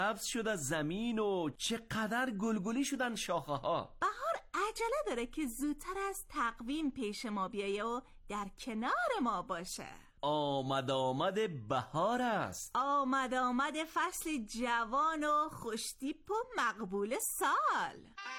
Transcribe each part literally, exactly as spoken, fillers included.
سبز شد از زمین و چقدر گلگلی شدن شاخه ها. بهار عجله داره که زودتر از تقویم پیش ما بیایه و در کنار ما باشه. آمد آمد بهار است. آمد آمد فصل جوان و خوشتیپ و مقبول سال.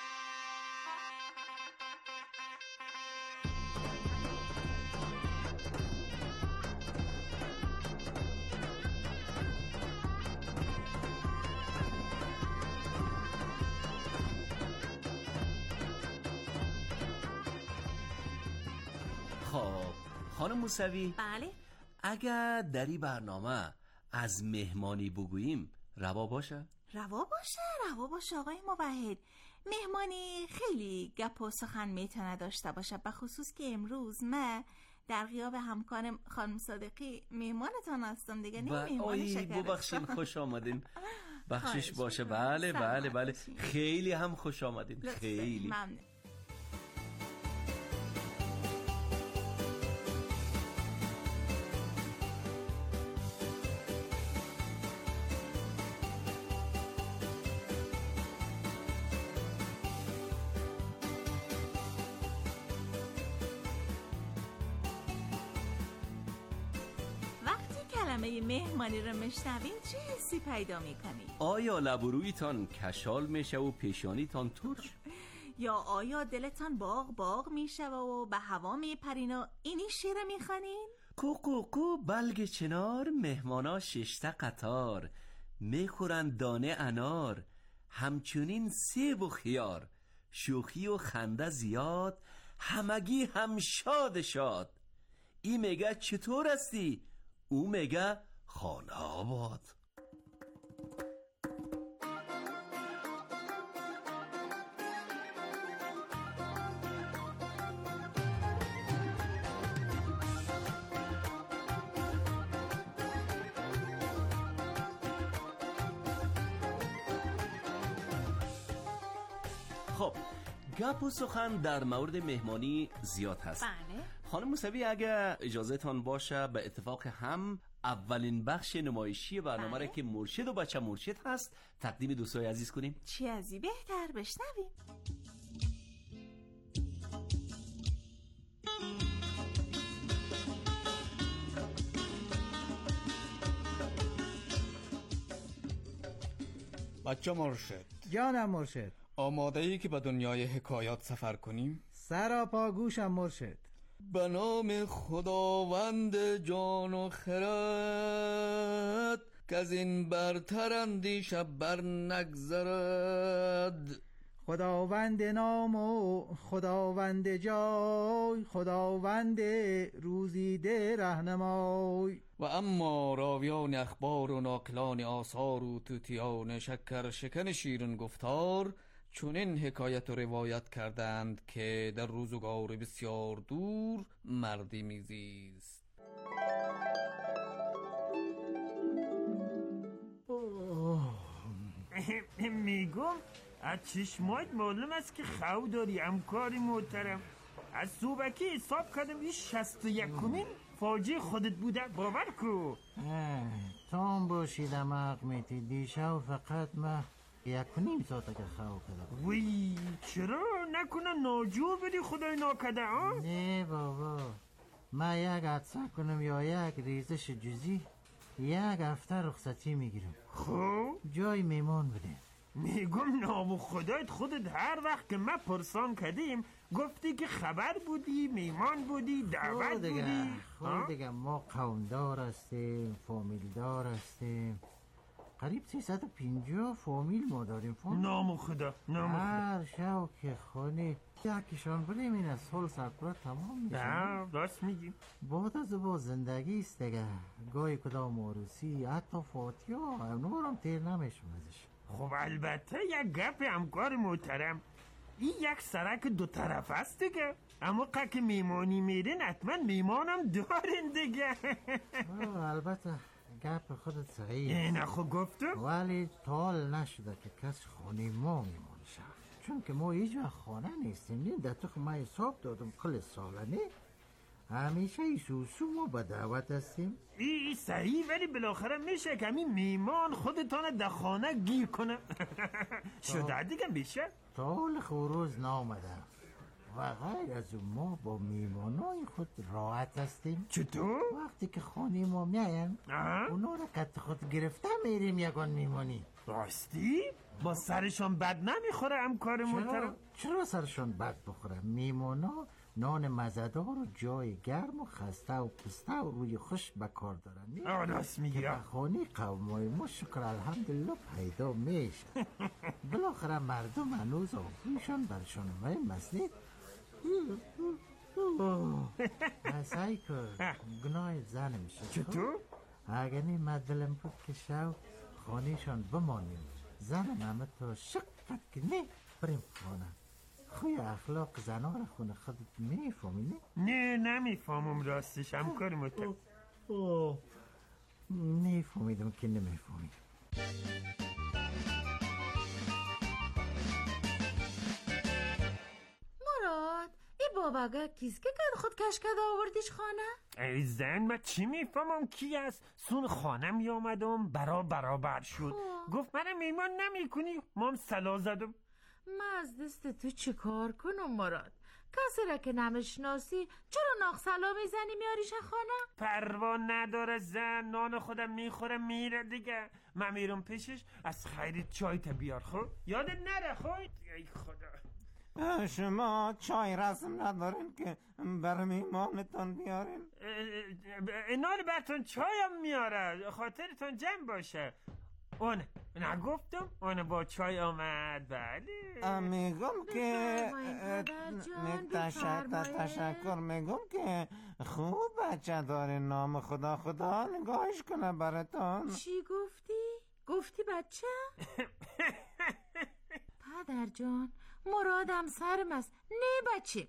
خب خانم موسوی، بله؟ اگر در این برنامه از مهمانی بگوییم روا باشه؟ روا باشه روا باشه آقای موحد. مهمانی خیلی گپ و سخن میتونه داشته باشه، به خصوص که امروز من در غیاب همکارم خانم صادقی مهمانتان هستم دیگه. نه مهمان شکر. ببخشین، خوش آمدین. بخشش باشه. بله بله بله خیلی هم خوش آمدین. خیلی ممنون. کلمه مهمانی رو میشنوین چه حسی پیدا میکنی؟ آیا لب و رویتان کشال میشه و پیشانیتان ترش؟ یا آیا دلتان باغ باغ میشه و به هوا میپرین و اینی شعر میخوانین؟ کو کو کو بلگ چنار، مهمانا ششته قطار، میخورن دانه انار، همچنین سیب و خیار، شوخی و خنده زیاد، همگی هم شاد شاد. ای میگه چطور هستی؟ او میگه خانه آباد. خب گپ و سخن در مورد مهمانی زیاد هست. بله. خانم موسوی اگه اجازه تان باشه به اتفاق هم اولین بخش نمایشی برنامه را که مرشد و بچه مرشد هست تقدیم دوستای عزیز کنیم. چی ازی بهتر بشنویم. بچه مرشد. جانم مرشد. آماده ای که به دنیای حکایات سفر کنیم؟ سراپا گوشم مرشد. به نام خداوند جان و خرد که از این برتر اندیشه بر نگذرد. خداوند نام و خداوند جای، خداوند روزیده رهنمای. و اما راویان اخبار و ناقلان آثار و توتیان شکر شکن شیرین گفتار چون این حکایت و روایت کردند که در روزگار بسیار دور مردی میزیست. میگم از چشمایت معلوم است که خو داری همکاری محترم. از صوبکی حساب کردم این شست و یکمین فاجعه خودت بوده، باور کو. تام باشیدم اقمیتی دیشب فقط من یک و نیم ساعته که خواه کده. وی چرا نکنه ناجور بدی خدای ناکده ها؟ نه بابا، من یک عدسه کنم یا یک ریزش جزی یک هفته رخصتی میگیرم. خب جای میمان بده. میگم نام خدایت خودت هر وقت که ما پرسان کردیم گفتی که خبر بودی، میمان بودی، دعوت بودی. خود دیگه ما قومدار هستیم، فامیلدار هستیم، قریب سیصد و پنجاه فامیل ما داریم. نام خدا نام خدا. هر شو که خانه یکیشان بریم این از سال سرپرا تمام میشه. نه راست میگیم. بعد از با زندگی است دیگه، گاهی کدام عروسی حتی فاتحه اونورم تیر نمیشم ازش. خب البته یک گپ همکار محترم، این یک سرک دو طرف است دیگه. اما که میمانی میرین حتما میمانم دارین دیگه. البته گپ خودت صحیح. نه خب گفتم، ولی تال نشده که کس خانه ما میمان شد، چون که ما هیچ وقت خانه نیستیم. نه در تو ما حساب دادم کل ساله نه همیشه ای سوسو ما با دعوت هستیم. ای, ای صحیح، ولی بالاخره میشه که همین میمان خودتان در خانه گیر کنه. شده دیگه میشه تا حال خوروز نامده و غیر از اون ما با میمانای خود راحت هستیم. چطور؟ وقتی که خانه ما میاین اونا رو قد خود گرفته میریم یگان میمانی. راستی؟ با سرشان بد نمیخوره همکار محترم؟ چرا سرشان بد بخوره؟ میمانا نان مزدار و جای گرم و خسته و پسته و روی خوش بکار دارن. آه راست میگی. که بخانی قومای ما شکر الحمدلله پیدا میشه. بالاخره مردم هنوز آفریشان برشان مهم است. سعی کرد گناه زن میشه. چطور؟ اگر نیم دلم بود که شو خانهشان بمانیم، زنم همه تا شقت که نه بریم خانه. خوی اخلاق زنها رو خونه خودت میفهمی نه؟ نه نمیفهمم راستش همکار محترم. نمیفهمیدم که نمیفهمیدم. مراد ای باباگه کیست که کد خود کشکده آوردیش خانه؟ ای زن من چی میفهمم کی است؟ سون خانه می آمدم برا برابر شد. گفت من میمان نمی کنی؟ مام سلا زدم. من از دست تو چی کار کنم مراد؟ کسی را که نمیشناسی چرا ناخ سلا میزنی میاریش خانه؟ پروا نداره زن، نان خودم میخوره میره دیگه. من میرم پیشش از خیرت چای تا بیار. خب یادت نره. خب ای خدا شما چای رسم ندارین که برای میمانتان بیارین؟ اینال براتون چایم میاره خاطرتون جمع باشه. اون نگفتم اون با چای آمد. بله میگم که تشکر میگم که خوب بچه داره، نام خدا خدا نگاهش کنه براتون. چی گفتی؟ گفتی بچه؟ پدر جان مرادم سرم است نه بچه.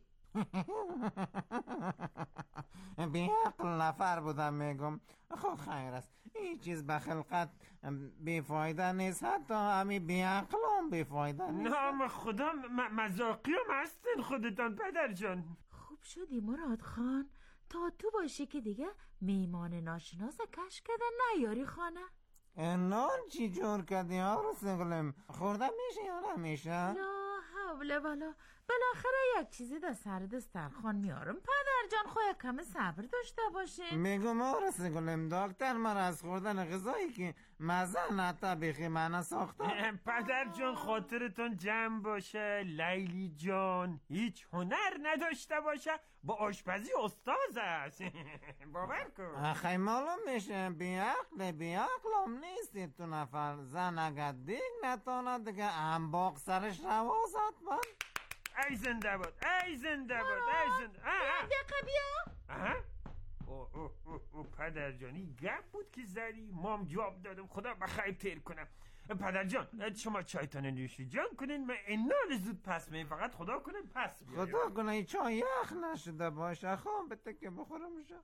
بیعقل نفر بودم میگم. خب خیر است، این چیز به خلقت بیفایده نیست، حتی همین بیعقل هم بیفایده نیست. نام خدا مزاقی هم هستین خودتان پدر جان. خوب شدی مراد خان تا تو باشی که دیگه میمان ناشناس کش کده نیاری خانه. نان چی جور کردی ها رو سگلم؟ خورده میشه یا نمیشه؟ لا حول ولا، بالاخره یک چیزی در سر دسترخوان میارم پدر جان. خو یک کم صبر داشته باشین. میگم آرس گلم دکتر من از خوردن غذایی که مزه نتا بیخی من ساختم. پدر جان خاطرتون جمع باشه. لیلی جان هیچ هنر نداشته باشه با آشپزی استاز است. باور کن. اخی معلوم میشه بیعقل بیعقلم نیستی تو نفر. زن اگر دیگ نتانه دیگه انباق سرش روازت من. ای زنده بود ای زنده بود ای زنده. دقیقه بیا. او او او او پدر جانی گپ بود که زدی مام جواب دادم. خدا بخیر تیر کنم. پدر جان شما چایتان نوشی جان کنین، من اینال زود پس مییم. فقط خدا کنین پس بیاریم. خدا کنه این چای یخ نشده باشه. خوام به تکه بخورم میشه.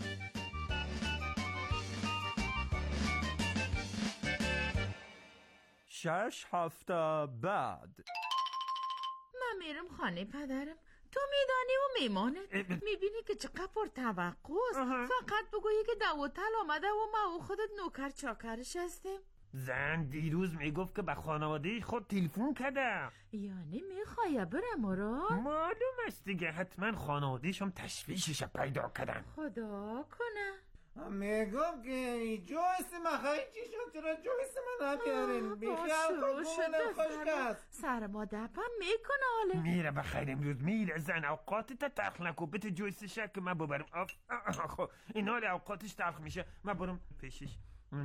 شش هفته بعد. من میرم خانه پدرم. تو میدانی و میمانت میبینی که چقدر پر توقع است. فقط بگویی که دوتل آمده و ما و خودت نوکر چاکرش هستیم. زن دیروز میگفت که به خانواده خود تلفن کرده. یعنی میخواه بره مراد؟ معلوم است دیگه، حتما خانوادهش هم تشویشش پیدا کردن. خدا کنه. میگم که جویس مخواهی چی شد؟ چرا جویس من نمیارین؟ بیخیال کن گمونم خوشگست. سر ما دپم میکنه حاله. میره بخیر امروز میره. زن اوقاتت تلخ نکن. بته جویسش که من ببرم. خب این حال اوقاتش تلخ میشه من برم پیشش.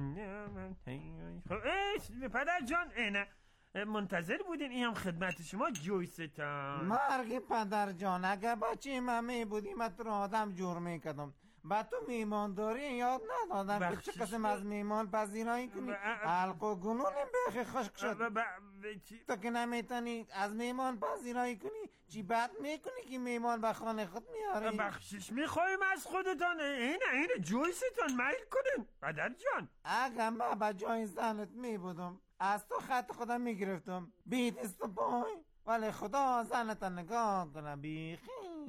پدر جان اینه منتظر بودین این هم خدمت شما جویستان. مرگی پدر جان اگه بچه من می بودی من تو آدم جور میکدم. با تو میمان داری یاد ندادم که چه قسم از میمان پذیرایی کنی. حلق و گلون بخی خشک شد. تو که نمیتونی از میمان پذیرایی کنی چی بد میکنی که میمان به خانه خود میاری. بخشش میخوایم از خودتان. اینه اینه جویستان میل کنین پدر جان. اگه من با جای زنت میبودم از تو خط خودم میگرفتم بیت است پای، ولی خدا زنت نگاه کنه بیخی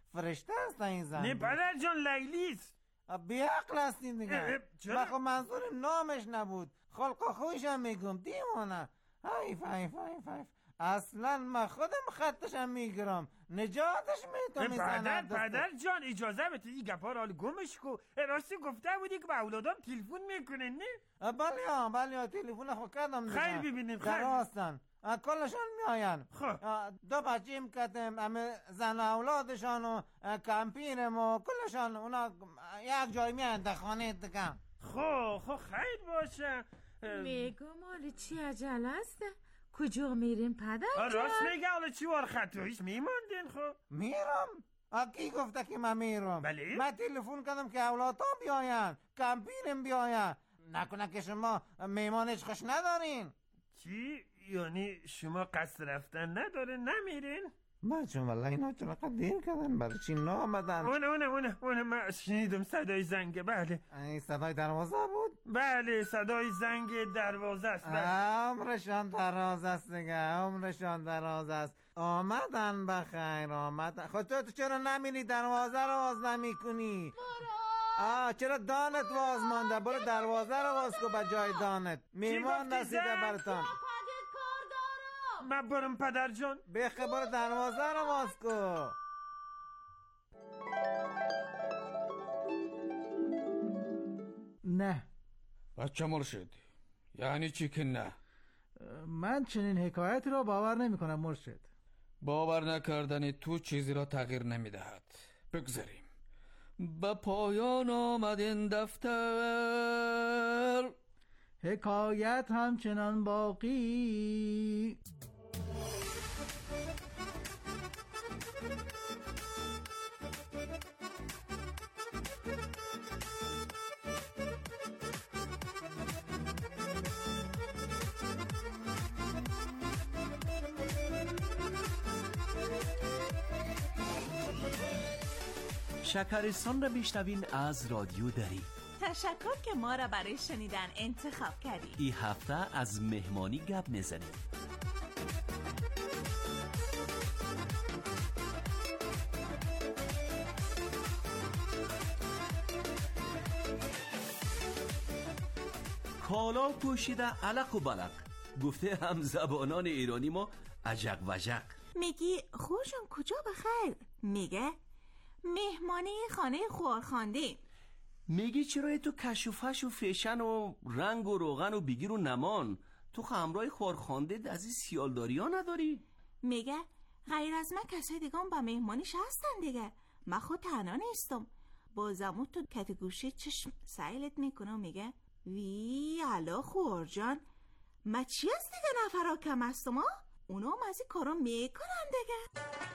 فرشته است این زن. نه پدر جان، لیلیست. بی عقل هستین دیگه. بخو منظور نامش نبود، خلق و خویش هم میگم دیوانه. حیف حیف حیف حیف. اصلا من خودم خطشم میگیرم، نجاتش میتونم پدر پدر جان اجازه بده این گپا رو گمش کو. راستی گفته بودی که به اولادام تلفن میکنن نه؟ بله ها بله ها تلفن خود کردم. خیر ببینیم خیر. درستن کلشان میاین. دو بچیم کتم همه زن اولادشان و کمپینم و کلشان اونا یک جای میاین در خانه دیگه. خو خو خیر باشه. میگم حالا چی عجله است؟ کجا میرین پدر جان؟ راست میگه حالا چی وار خطاییش میماندین خو؟ میرم؟ کی گفته که من میرم؟ بله؟ من تلفن کردم که اولادام بیاین، کمپینم بیاین. نکنه که شما میمانش خوش ندارین؟ چی؟ یعنی شما قصد رفتن نداره نمیرین؟ بچه والله اینا چرا دیر کردن، برای چی نامدن؟ اونه اونه اونه اونه من شنیدم صدای زنگ. بله این صدای دروازه بود؟ بله صدای زنگ دروازه است. عمرشان دراز است دیگه، عمرشان دراز است. آمدن بخیر آمدن. خود تو, تو چرا نمیری دروازه رو باز نمی کنی؟ آه چرا دانت باز مانده؟ برو دروازه رو باز کو به جای دانت. میمان رسیده براتان. من برم پدر جان. بخه برو دروازه رو باز کو. نه بچه مرشد، یعنی چی که نه؟ من چنین حکایتی را باور نمی کنم مرشد. باور نکردن تو چیزی را تغییر نمی دهد. بگذاریم به پایان آمد این دفتر، حکایت همچنان باقی. شکرستان را میشنوین از رادیو دری. تشکر که ما را برای شنیدن انتخاب کردی. این هفته از مهمانی گپ میزنیم. کالا پوشیده علق و بلق، گفته هم زبانان ایرانی ما عجق وجق. میگی خوشم کجا بخیر؟ میگه مهمانی خانه خوارخانده. میگی چرا تو کشوفش و فیشن و رنگ و روغن و بگیر و نمان تو همراه خوارخانده از این سیالداری ها نداری؟ میگه غیر از من کسای دیگه هم با مهمانیش هستن دیگه، من خود تنها نیستم. بازمو تو کت گوشی چشم سیلت میکنه و میگه وی علا خوار جان، ما چی هست دیگه نفرها کم هستم ها؟ اونا هم از این کارا میکنن دیگه.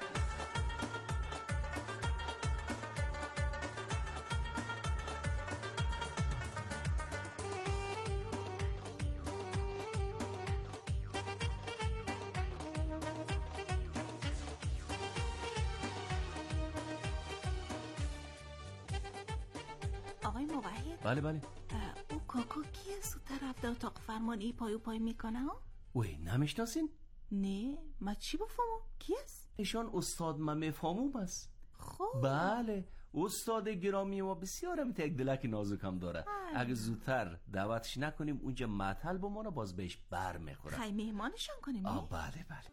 آقای موحد، بله بله. او کاکا کیه زودتر رفته اتاق فرمان ای پای و پای میکنه ها؟ وی نمیشناسین؟ نه ما چی بفهمم کیست؟ ایشان استاد ممه فاموم است. خب بله استاد گرامی ما بسیار هم تک دلک نازک هم داره. اگه زودتر دعوتش نکنیم اونجا معطل بمانه باز بهش بر میخوره. خیلی مهمانشان کنیم. آه بله بله.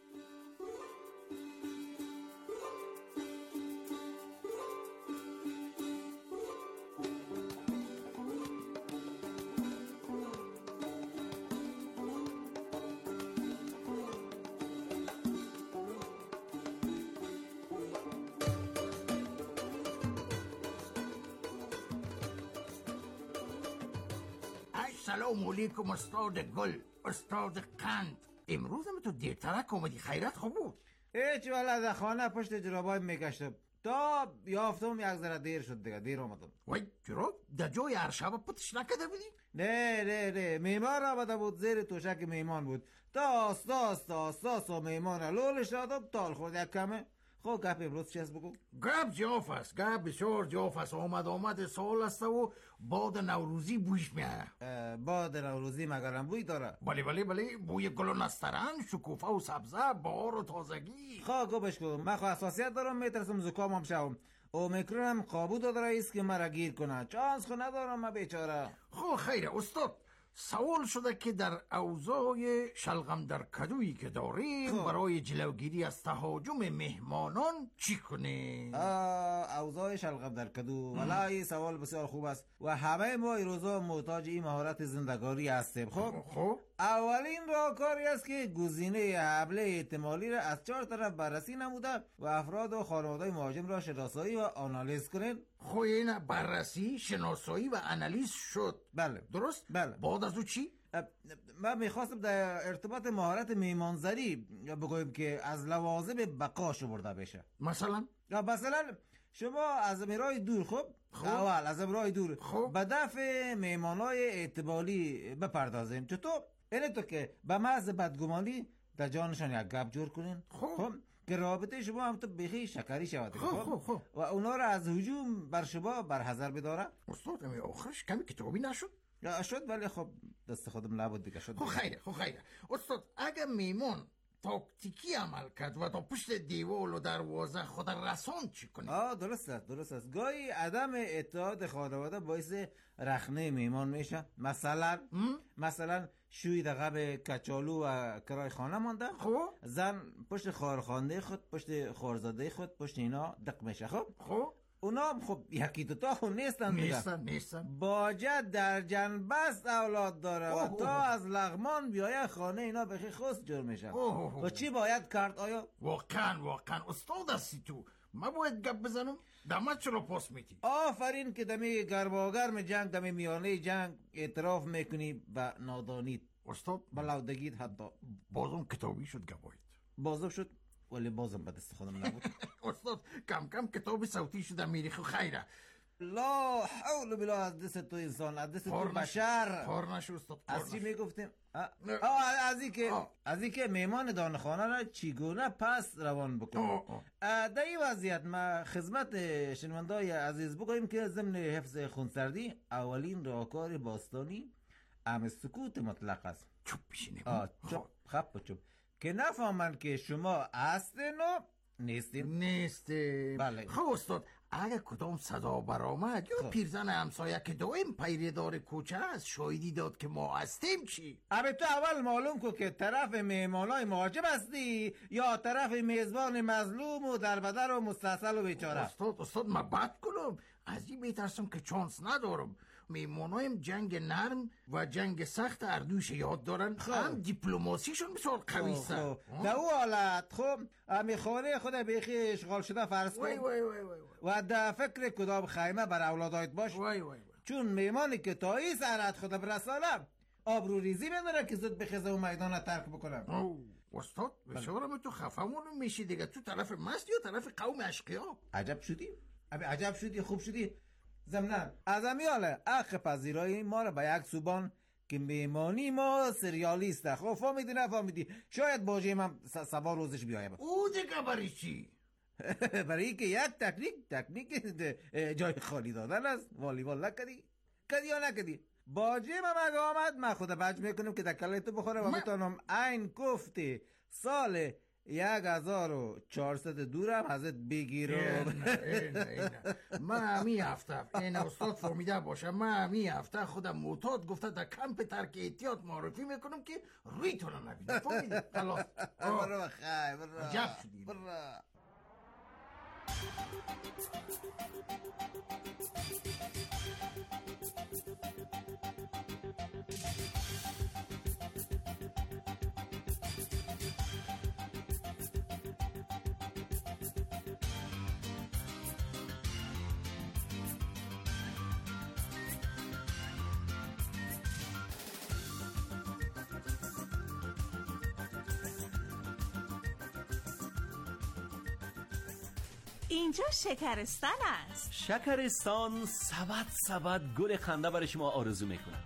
سلام علیکم استاد گل، استاد قند. امروز هم تو دیرترک آمدی، خیرت خوب بود؟ هیچ والا در خانه پشت جرابای میکشتم تا یافتم یک ذره دیر شد دیگه، دیر آمدم. وای جراب در جای هر شب پتش نکده بودی؟ نه نه نه میمان آمده بود، زیر توشک میمان بود. تا آستا آستا آستا آستا میمان لولش دادم تال خورد یک کمه. خب گپ امروز چی هست بگو؟ گپ جاف است، گپ بسیار جاف است. آمد آمد سال است و باد نوروزی بویش میاد. باد نوروزی مگرم بوی داره؟ بله بله بله، بوی گل و نسترن، شکوفه و سبزه، بهار و تازگی. خب گوش کن، من خو حساسیت دارم، میترسم زکامم شوم. اومیکرون هم قابو داد رئیس که مرا گیر کنه. چانس خو ندارم من بیچاره. خب خیره استاد، سوال شده که در اوضاع شلغم در کدویی که داریم برای جلوگیری از تهاجم مهمانان چی کنیم؟ اوضاع شلغم در کدو، والله سوال بسیار خوب است و همه ما این روزا محتاج این مهارت زندگاری هستیم. خب خب اولین راهکاری است که گزینه حمله احتمالی را از چهار طرف بررسی نموده و افراد و خانواده مهاجم را شناسایی و آنالیز کنین. خب این بررسی، شناسایی و آنالیز شد. بله درست؟ بله. بعد از او چی؟ من میخواستم در ارتباط مهارت میمانزری بگویم که از لوازم بقا شمرده بشه. مثلا؟ مثلا شما از امرای دور خب, خب. اول از امرای دور خب. به دفع میمانای اعتبالی بپردازیم. چطور؟ اینه تو که به محض بدگمانی در جانشان یک گپ جور کنین. خب, خب. که رابطه شما هم تو بخی شکری شود. خب خب خب و اونا را از هجوم بر شما برحذر بداره. استاد امی آخرش کمی کتابی نشد؟ یا شد، ولی خب دست خودم لابد دیگه شد. خب خیره خب خیره استاد، اگه میمون تاکتیکی عمل کرد و تا پشت دیوال و دروازه خود رسان چی کنیم؟ آه درست است درست است. گاهی عدم اتحاد خانواده باعث رخنه میمان میشه. مثلا م? مثلا شوی دقیقه کچالو و کرای خانه مانده. خب زن پشت خارخانده خود، پشت خارزاده خود، پشت اینا دق میشه. خب خب اونا خب یکی دوتا خود نیستن دیگه. نیستن نیستن باجت در جنبست اولاد داره و تا از لغمان بیایه خانه اینا بخی خست جور میشه. و چی باید کرد آیا؟ واقعا واقعا استاد هستی تو. من باید گپ بزنم؟ دمت چرا پاس میتی؟ آفرین که دمی گرماگرم جنگ، دمی میانه جنگ اعتراف میکنی به نادانیت استاد، بلودگیت. حتی بازم کتابی شد گواهید. بازم شد ولی بازم به دست خودم نبود. استاد کم کم کتاب صوتی شده میری. خو خیره. لا حول بلا از دست تو انسان، از دست تو بشر. کار نشو استاد. از چی میگفتیم؟ از این که از این که میمان دانخانه را چیگونه پس روان بکنیم. در این وضعیت ما خدمت شنوندای عزیز بگوییم که ضمن حفظ خونسردی اولین راهکار باستانی ام سکوت مطلق است. چوب بشینیم. چوب خب چوب که نفهمن که شما هستین و نیستین. نیستیم. بله. خب استاد، اگه کدام صدا برآمد یا پیرزن همسایه که دائم پیره‌دار کوچه است شاهدی داد که ما هستیم چی؟ ابی تو اول معلوم کن که طرف میهمانای مهاجم هستی یا طرف میزبان مظلوم و دربدر و مستحصل و بیچاره. استاد استاد من بد کنم، از این میترسم که چانس ندارم. میمونایم جنگ نرم و جنگ سخت اردوش یاد دارن. خب. هم دیپلماسیشون بسیار قوی است. در او حالت خب امی خانه خود بیخی اشغال شده فرض کن وای وای وای وای. و در فکر کدام خیمه بر اولادایت باش. وای وای وای. چون میمانی که تا این سرعت خود برسانم آبرو ریزی میداره که زود بخیزه و میدان ترک بکنم. او استاد بسیارم تو خفمون میشی دیگه. تو طرف مست یا طرف قوم اشقیا؟ عجب شدی؟ ابی عجب شدی، خوب شدی. ضمناً از امیاله اخ پذیرایی ما را به یک سوبان که میمانی ما سریالیسته. خب فهمیدی نفهمیدی؟ شاید باجه من سبا روزش بیایم. او دیگه برای چی؟ برای که یک تکنیک تکنیک جای خالی دادن است. والیبال نکدی؟ کدی یا نکدی؟ باجه من اگه آمد من خود بج میکنم که دکله تو بخوره و بتانم این کفته سال یک هزار و چهارصد دورم ازت بگیرم. من همی هفته این استاد فهمیده باشه، من همی هفته خودم معتاد گفته در کمپ ترک احتیاط معرفی میکنم که روی تو رو نبینه. فهمیده؟ خلاص برو بخیر برو عجب شدی برو. اینجا شکرستان است. شکرستان سبد سبد گل خنده برای شما آرزو میکنم.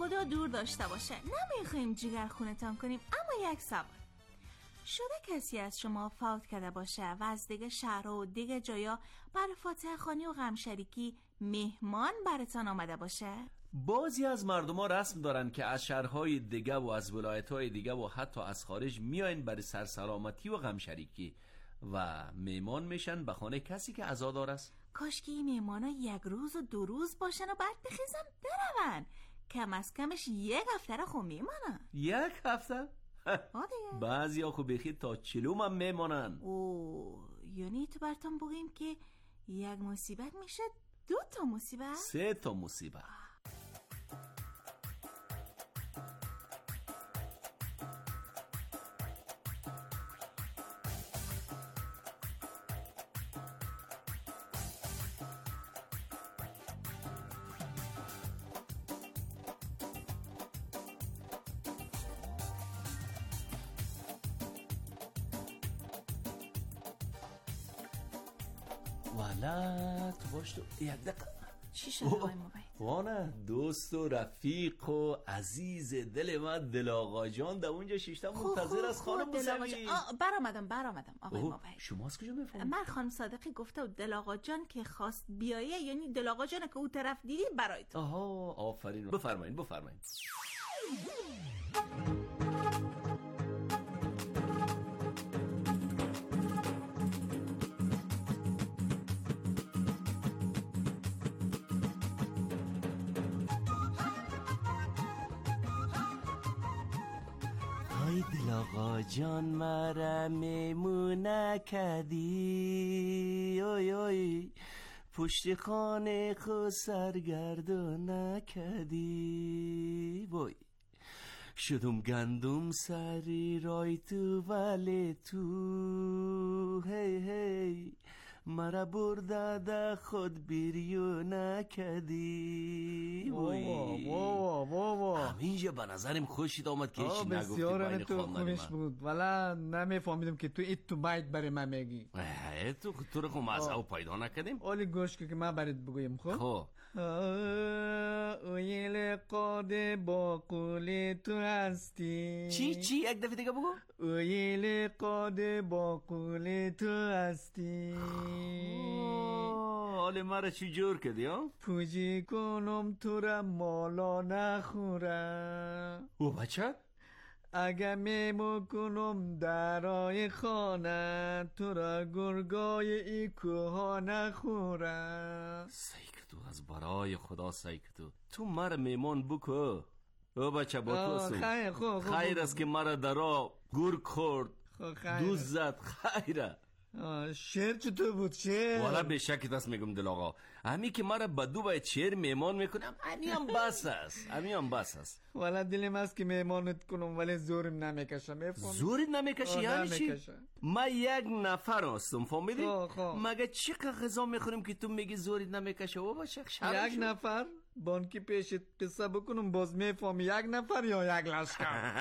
خدا دور داشته باشه. نمیخوایم جگر خونتان کنیم، اما یک سوال. شده کسی از شما فوت کرده باشه و از دیگه شهر و دیگه جایا برای فاتحه خوانی و غم شریکی مهمان براتان آمده باشه؟ بعضی از مردم ها رسم دارن که از شهرهای دیگه و از ولایت‌های دیگه و حتی از خارج میاین برای سرسلامتی و غم شریکی و مهمان میشن به خانه کسی که عزادار است. کاش که این مهمانا یک روز و دو روز باشن و بعد بخیزن برون. کم از کمش یک هفته را خود میمانن. یک هفته؟ آدیه بعضی ها خود بخید تا چلوم هم میمانن. اوه، یعنی تو برتون بگیم که یک مصیبت میشه دو تا مصیبت؟ سه تا مصیبت. والا تو باش تو یک دقیقه. چی شده آقای موبایل؟ وانه دوست و رفیق و عزیز دل من دل آقا جان در اونجا شیشتم منتظر از خانم موسوی. برآمدم برآمدم آقای موبایل. شما از کجا میفهمید؟ من خانم صادقی گفته و دل آقا جان که خواست بیایه، یعنی دل آقا جان که او طرف دیدی برای تو. آها آفرین. بفرمایید بفرمایید. ای دل آقا جان مرا میمونه کدی، اوی اوی پشت خانه خود سرگردان نکدی، وای شدم گندم سری رای تو ولی تو هی هی مرا برده ده خود بیریو نکدی. وای وای وای همینجا به نظرم خوشید آمد که هیچی نگفتی بسیار تو خوبش بود، ولی نمیفهمیدم که تو ایت تو باید برای من میگی. تو تو رو خود مزه و پیدا نکدیم. اولی گوش که من برات بگویم. خب خب اویل قاده با قول تو هستی. چی چی یک دفعه دیگه بگو. اویل قاده با قول تو هستی. حال مرا چی جور کردی ها؟ پوجی کنم تو را مالا نخورم. او بچه؟ اگه میمو کنم درای خانه تو را گرگای ای کوها نخورم. سیکتو از برای خدا سیکتو تو مرا میمان بکو. او بچه با تو سو خیر خو خو خیر است که مرا درا گرگ خورد دوست زد. خیره شعر چطور بود شعر؟ والا به شک دست میگم دل آقا، همی که مرا بدو باید شعر میمان میکنم همی هم بس است همی هم بس است. والا دلم است که میمانت کنم ولی زورم نمیکشم. زورت نمیکشی یعنی چی؟ من یک نفر هستم فهمیدی؟ مگه چی که غذا میخوریم که تو میگی زورت نمیکشه؟ و باشه یک نفر بانکی پیشت قصه بکنم باز میفهمی یک نفر یا یک لشکر.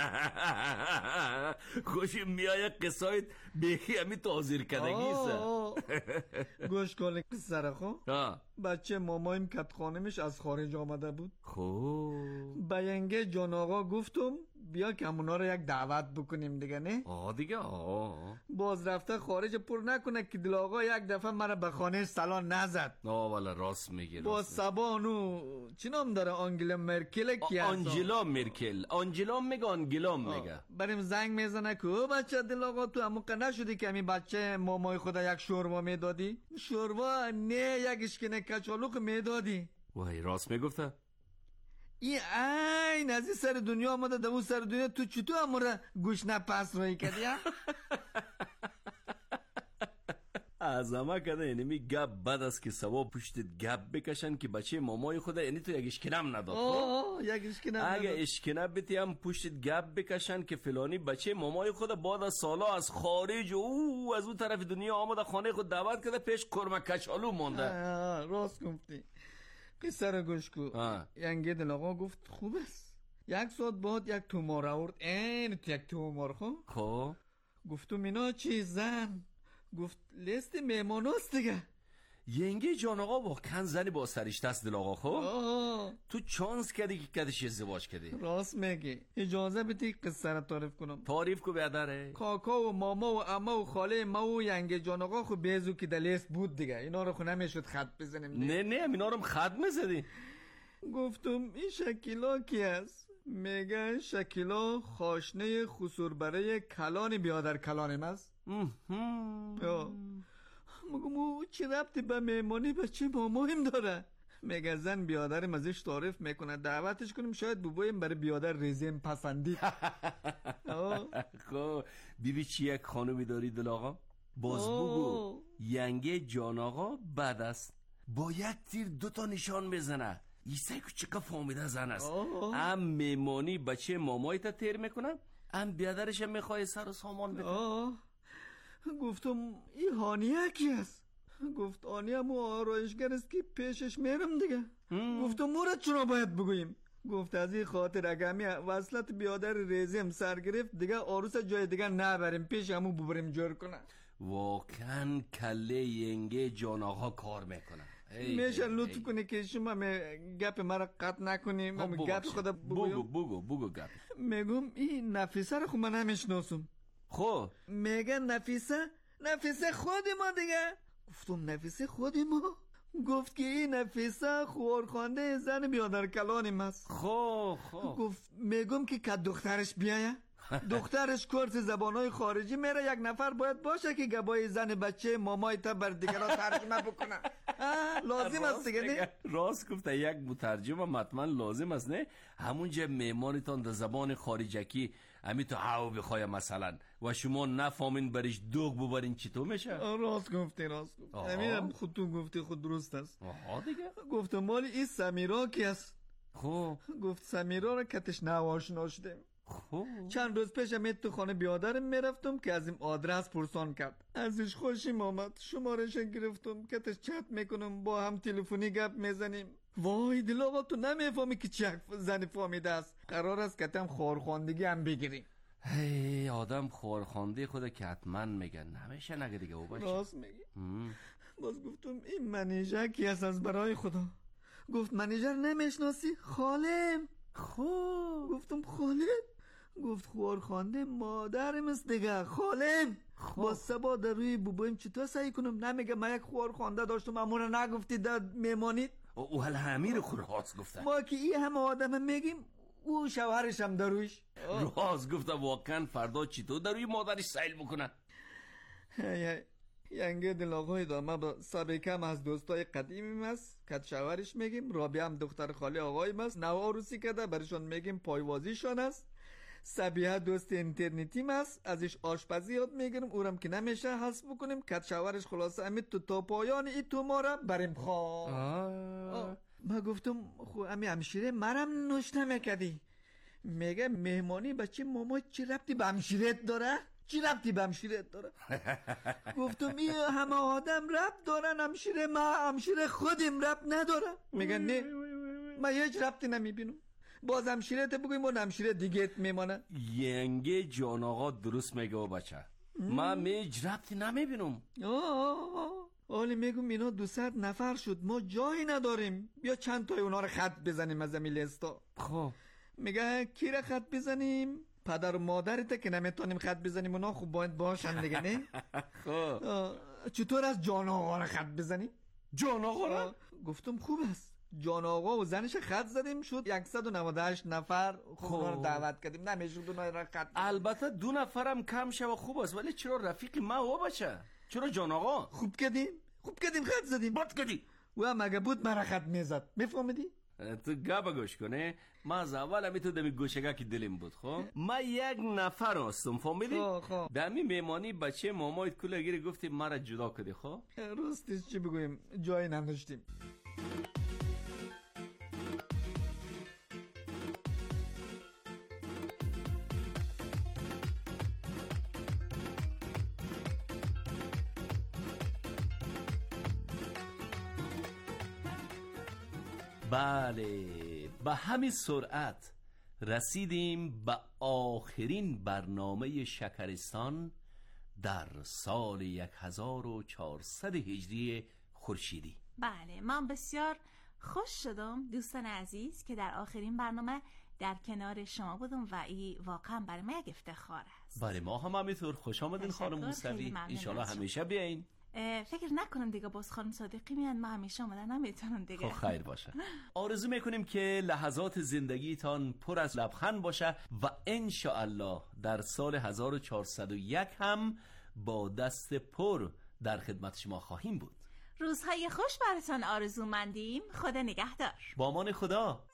خوشی میای قصایت بیخی همی تازیر کدگی سا. گوش کن قصه را. خو بچه مامایم کت خانمش از خارج آمده بود. خو با ینگه جان آقا گفتم بیا که همونا رو یک دعوت بکنیم دیگه. نه آه دیگه آه باز رفته خارج پر نکنه که دل آقا یک دفعه مرا به خانه سلام نزد. آه والا راست میگی. باز سبانو چی نام داره؟ آنگلا مرکل کی هست؟ آنجلا مرکل. آنجلا میگه آنگلا میگه. بریم زنگ میزنه که او بچه دل آقا تو همون نشدی که همین بچه مامای خدا یک شوروا میدادی؟ شوروا نه یک اشکنه کچالوک میدادی. وای راست میگفته؟ این این از این سر دنیا آمده در اون سر دنیا تو چطور امور گوش نپس روی کردی؟ از همه کده یعنی می گپ بد است که سوا پشتت گپ بکشن که بچه مامای خوده یعنی تو یک اشکنم نداد. آه یک اشکنم نداد. اگه اشکنه بیتی هم پشتت گپ بکشن که فلانی بچه مامای خوده بعد از سالا از خارج او از اون طرف دنیا آمده خانه خود دعوت کرده پیش کرمه کچالو مونده. راست گفتی. قصه رو گوش کو. ینگه دل آقا گفت خوب است. یک ساعت بعد یک تومار آورد. این یک تومار. خب خب گفتم اینا چی زن؟ گفت لیست مهمان هست دیگه. ینگه جان آقا واقعا زنی با سرشته است دل آقا. خب تو چانس کردی که کدش ازدواج کردی. راست میگی. اجازه بدی قصه را تعریف کنم. تعریف کو بیادره. کاکا و ماما و عمه و خاله ما و ینگه جان آقا خو بیزو که دلیست بود دیگه. اینا رو خو نمیشد خط بزنیم دیگه. نه نه اینا رو خط میزدی. گفتم این شکیلا کی است؟ میگه شکیلا خاشنه خسور برای کلان بیادر کلانم است. یا مگم او چی ربطی به مهمانی بچه مامایم داره؟ میگه زن بیادرم ازش تعریف میکنه دعوتش کنیم شاید بابایم برای بیادر ریزیم پسندید. خب بیبی چی یک خانومی داری دل آقا؟ باز بگو ینگه جان آقا بد است، با یک تیر دوتا نشان بزنه. ایسای که چقدر فهمیده زن است. ام میمانی بچه مامایت تیر میکنه، ام بیادرش هم میخواه سر و سامان بده. گفتم این هانیه کی است؟ گفت آنیه مو آرایشگر است که پیشش میرم دیگه. گفتم مورد چرا باید بگوییم؟ گفت از این خاطر اگه همی وصلت بیادر ریزیم سر گرفت دیگه آروس جای دیگه نبریم پیش همو ببریم جور کنه. واقعا کله ینگه جان آقا کار میکنه. میشه لطف کنی که شما گپ مرا قطع نکنیم. خب گپ خدا بگو بگو بگو گپ. میگم این نفیسه رو خب من نمیشناسم. خب میگه نفیسه نفیسه خود ما دیگه. گفتم نفیسه خود ما؟ گفت که این نفیسه خورخوانده زن بیادر کلانیم است. خب خب گفت میگم که که دخترش بیایه. دخترش کورس زبانهای خارجی میره، یک نفر باید باشه که گبای زن بچه مامای تا بر دیگران ترجمه بکنه. لازم است دیگه نه؟ راست گفته یک مترجم حتما لازم است نه؟ همونجا میمانتان در زبان خارجکی امی تو هاو بخواه مثلا و شما نفهمین برش دوغ ببرین چطور میشه؟ راست گفتی راست گفتی. امینم خود تو گفتی خود درست است. آها دیگه. گفتم مالی این سمیرا کی است؟ خب گفت سمیرا رو کتش نواشنا شدیم. خب چند روز پیش امید تو خانه بیادرم میرفتم که از این آدرس پرسان کرد. ازش خوشیم آمد، شمارش گرفتم کتش چت میکنم با هم تلفنی گپ میزنیم. وای دل آقا تو نمیفهمی که چه زن فهمیده است. قرار است کتم خورخواندگی هم بگیریم. هی آدم خورخوانده خود که حتما میگن نمیشه نگه دیگه او باشه. راست میگی. باز گفتم این منیجر کی است از برای خدا؟ گفت منیجر نمیشناسی؟ خالم. خب گفتم خالم؟ گفت خورخوانده مادرم است دیگه. خالم با سبا در روی بوبایم چطور سعی کنم نمیگه من یک خورخوانده داشتم امونه نگفتی در میمانید. او هل همیر خورخواست گفته ما که این همه آدم میگیم او شوهرش هم در رویش. راست گفته واقعا فردا چطور در روی مادرش سیل بکنه. ینگه دل آقای دامه با سابقه از دوستای قدیمیم است که شوهرش میگیم. رابعه هم دختر خاله آقایم است، نو عروسی کرده برشان میگیم پایوازیشان است. سبیه دوست اینترنتیم است، ازش آشپزی یاد میگیرم اورم که نمیشه حس بکنیم که شوهرش خلاصه امید تو تا پایان ای تو ما را بریم خواه. ما گفتم خو امی همشیره مرم نوش نمیکدی. میگه مهمانی بچه ماما چی ربطی به همشیرت داره؟ چی ربطی به همشیرت داره؟ گفتم این همه آدم ربط دارن، همشیره ما همشیره خودم ربط نداره. میگه نه ما هیچ ربطی نمیبینم. باز همشیرت بگویم و همشیره دیگه میمانه. ینگه جان آقا درست میگه و بچه ما میج ربطی نمیبینم. حالی میگم اینا دو صد نفر شد ما جایی نداریم، بیا چند تای اونا رو خط بزنیم از امی لیستا. خب میگه کی را خط بزنیم؟ پدر و مادرته که نمیتونیم خط بزنیم اونا خوب باید باشن دیگه نه؟ خب چطور از جان آقا را خط بزنیم؟ جان آقا را؟ گفتم خوب است. جان آقا و زنش خط زدیم شد صد و نود و هشت نفر. خوب رو دعوت کردیم نمیشود اونا را خط. البته دو نفرم کم شو خوب است ولی چرا رفیق ما و بچه؟ چرا جان آقا؟ خوب کردیم خوب کردیم خط زدیم. بد کردی و مگه بود مرا خط میزد میفهمیدی؟ تو گابا گوش کنه ما از اول همی تو دمی گوشگا که دلیم بود. خب ما یک نفر هستم فهمیدی؟ دمی میمانی بچه مامایت کلا گیری گفتی مرا جدا کردی. خب راستش چی بگویم جایی نداشتیم. بله به همین سرعت رسیدیم به آخرین برنامه شکرستان در سال یک هزار و چهارصد هجری خورشیدی. بله، من بسیار خوش شدم دوستان عزیز که در آخرین برنامه در کنار شما بودم و این واقعا برای من یک افتخار است. برای ما هم همینطور. خوش آمدین خانم موسوی. انشالله همیشه بیاین. فکر نکنم دیگه باز خانم صادقی میان، ما همیشه آمدن نمیتونم دیگه. خب خیر باشه. آرزو میکنیم که لحظات زندگیتان پر از لبخند باشه و انشاءالله در سال هزار و چهارصد و یک هم با دست پر در خدمت شما خواهیم بود. روزهای خوش براتان آرزو مندیم. خدا نگهدار. با امان خدا.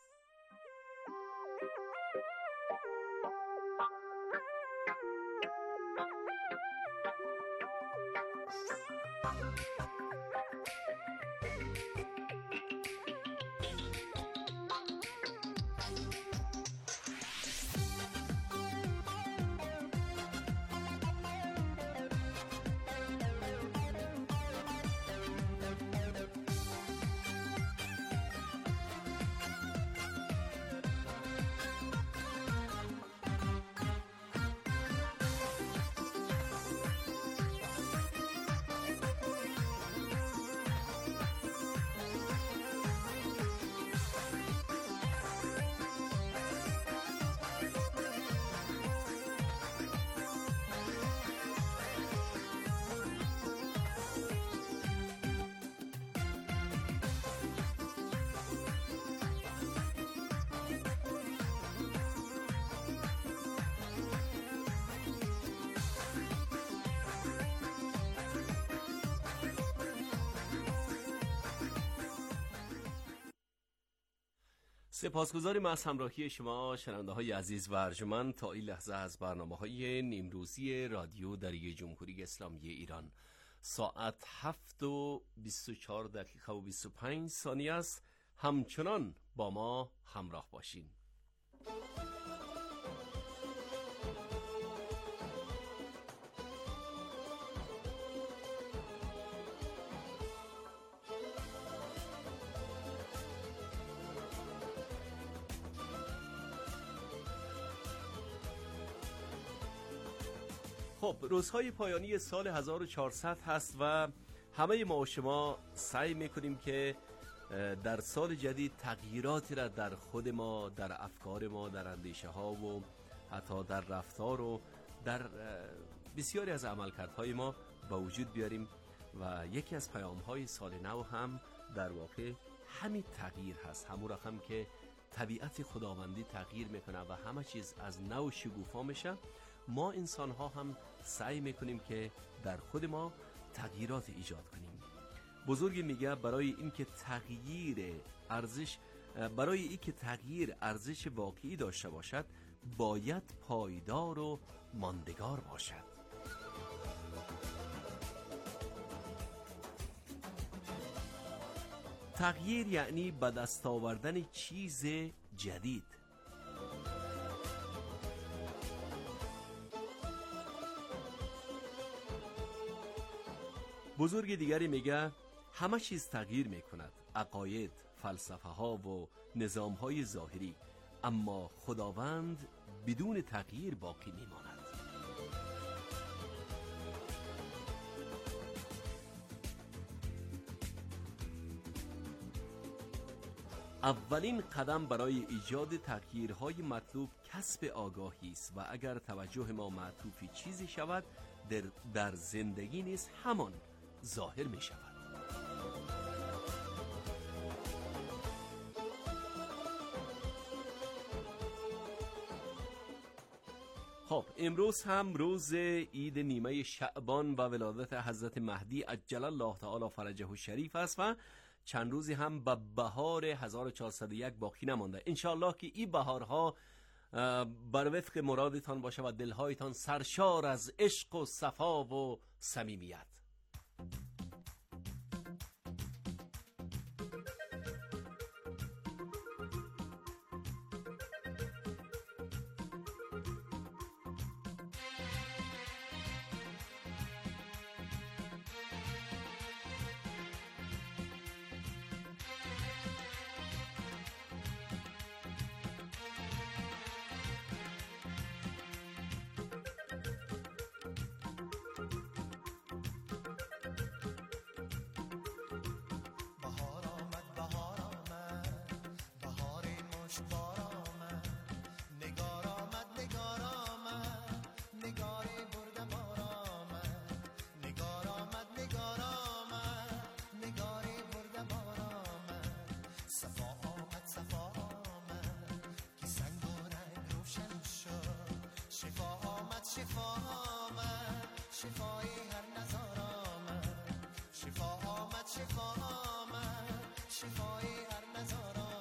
سپاسگزاریم از همراهی شما شنونده های عزیز و ارجمند. تا این لحظه از برنامه های نیمروزی رادیو دریای جمهوری اسلامی ایران ساعت هفت و بیست و چهار دقیقه و بیست و پنج ثانیه است. همچنان با ما همراه باشین. خب روزهای پایانی سال هزار و چهارصد هست و همه ما و شما سعی میکنیم که در سال جدید تغییراتی را در خود ما، در افکار ما، در اندیشه ها و حتی در رفتار و در بسیاری از عملکردهای ما با وجود بیاریم و یکی از پیام های سال نو هم در واقع همین تغییر هست، همون رقم که طبیعت خداوندی تغییر میکنه و همه چیز از نو شگوفا میشه. ما انسان ها هم سعی میکنیم که در خود ما تغییرات ایجاد کنیم. بزرگی میگه برای اینکه تغییر ارزش برای اینکه تغییر ارزش واقعی داشته باشد باید پایدار و ماندگار باشد. تغییر یعنی به دست آوردن چیز جدید. بزرگ دیگری میگه همه چیز تغییر میکند، عقاید، فلسفه ها و نظام های ظاهری، اما خداوند بدون تغییر باقی میماند. اولین قدم برای ایجاد تغییرهای مطلوب کسب آگاهی است و اگر توجه ما معطوف چیزی شود در, در زندگی نیز همان ظاهر می شود. خب امروز هم روز عید نیمه شعبان و ولادت حضرت مهدی عجل الله تعالی فرجه الشریف است و چند روزی هم به بهار هزار و چهارصد و یک باقی نمانده. انشاءالله که این بهارها بر وفق مرادتان باشه و دلهایتان سرشار از عشق و صفا و صمیمیت. شکار آمد، نگار آمد نگار آمد، نگاری برده بار آمد، نگار آمد نگار آمد، نگاری برده بار آمد، صفا آمد صفا آمد که سنگ و رنگ روشن شد، شفا آمد شفا آمد، شفای هر نظر آمد، شفا آمد شفا آمد، شفای هر نظر آمد.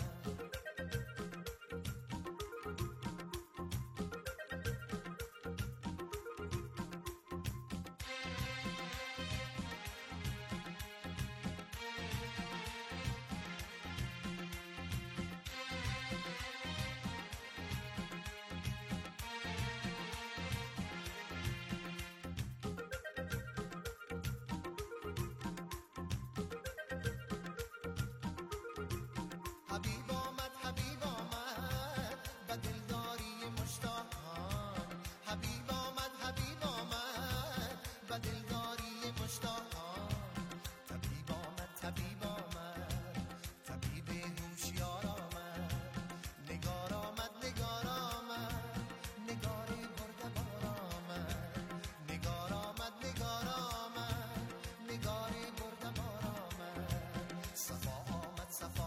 حبیب آمد حبیب آمد به دلداری مشتاقان، حبیب آمد حبیب آمد به دلداری مشتاقان، طبیب آمد طبیب آمد طبیب هوشیار آمد، نگار آمد نگار آمد، نگاری برده بار آمد، نگار آمد نگار آمد، نگاری برده بار آمد، صفا آمد صفا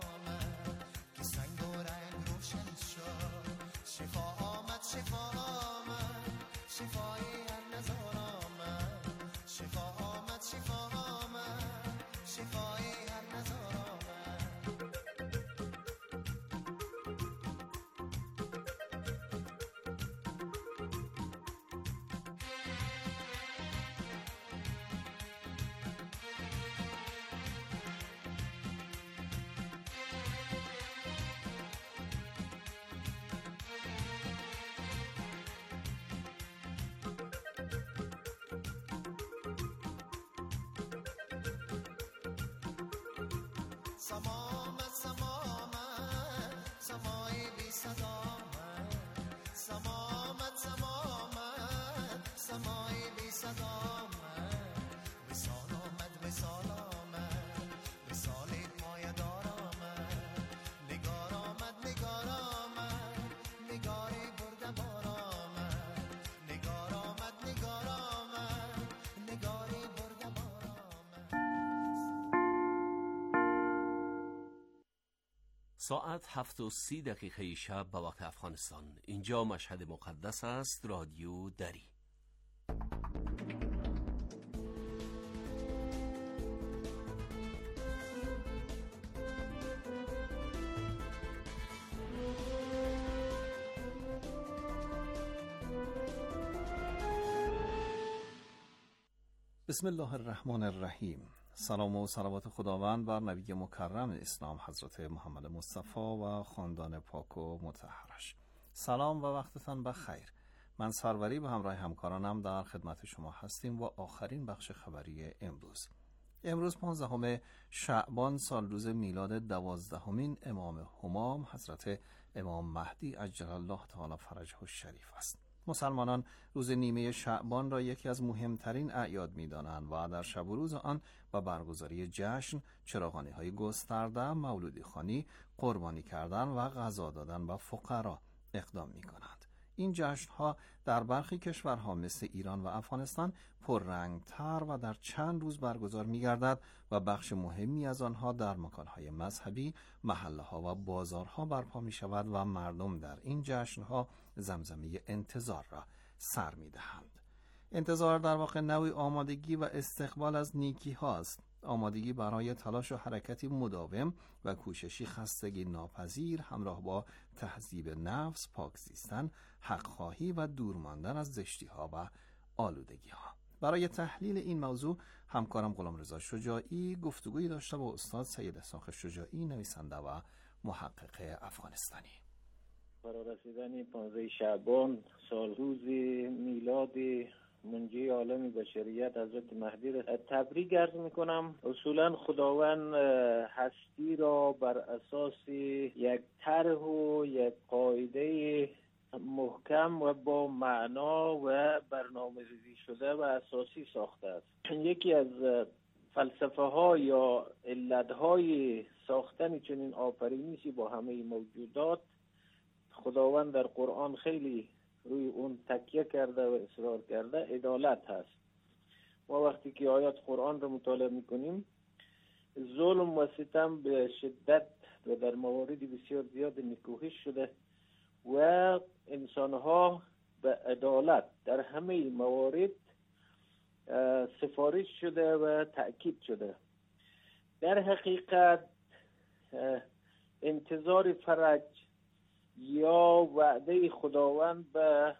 شفا آمد شفا آمد، شفای هر نظر آمد، شفا آمد شفا آمد، شفای هر نظر آمد. سما آمد سما آمد، سمای بی صدا آمد، سما آمد سما آمد، سمای بی صدا آمد، وصال آمد وصال آمد، وصال پایدار آمد، نگار آمد نگار آمد، نگاری برده بار آمد، نگار آمد نگار آمد، نگاری برده بار آمد. ساعت هفت و سی دقیقه شب به وقت افغانستان. اینجا مشهد مقدس است، رادیو دری. بسم الله الرحمن الرحیم. سلام و صلوات خداوند بر نبی مکرم اسلام حضرت محمد مصطفی و خاندان پاک و مطهرش. سلام و وقتتان بخیر. من سروری به همراه همکارانم در خدمت شما هستیم و آخرین بخش خبری امروز. امروز پانزدهم شعبان سال روز میلاد دوازدهمین امام همام حضرت امام مهدی عجل الله تعالی فرجه الشریف است. مسلمانان روز نیمه شعبان را یکی از مهمترین اعیاد می‌دانند و در شب و روز آن با برگزاری جشن، چراغانی‌های گسترده، مولودی خوانی، قربانی کردن و غذا دادن به فقرا اقدام می‌کنند. این جشن‌ها در برخی کشورها مثل ایران و افغانستان پررنگ‌تر و در چند روز برگزار می‌گردد و بخش مهمی از آنها در مکان‌های مذهبی، محله‌ها و بازارها برپا می‌شود و مردم در این جشن‌ها زمزمه انتظار را سر می‌دهند. انتظار در واقع نوعی آمادگی و استقبال از نیکی هاست، آمادگی برای تلاش و حرکتی مداوم و کوششی خستگی ناپذیر همراه با تهذیب نفس، پاک زیستن، حق خواهی و دور ماندن از زشتی ها و آلودگی ها. برای تحلیل این موضوع همکارم غلامرضا شجاعی گفتگویی داشته با استاد سید اسحاق شجاعی، نویسنده و محقق افغانستانی. فرا رسیدن پانزده شعبان سال روز میلاد منجی عالم بشریت حضرت مهدی را تبریک عرض میکنم. اصولا خداوند هستی را بر اساس یک طرح و یک قاعده محکم و با معنا و برنامه‌ریزی شده و اساسی ساخته است. یکی از فلسفه ها یا علت های ساختن چنین آفرینشی با همه موجودات خداوند در قرآن خیلی روی اون تکیه کرده و اصرار کرده، عدالت هست. ما وقتی که آیات قرآن رو مطالعه میکنیم ظلم و ستم به شدت و در موارد بسیار زیاد نکوهش شده و انسانها به عدالت در همه موارد سفارش شده و تأکید شده. در حقیقت انتظار فرج یا وعده خداوند به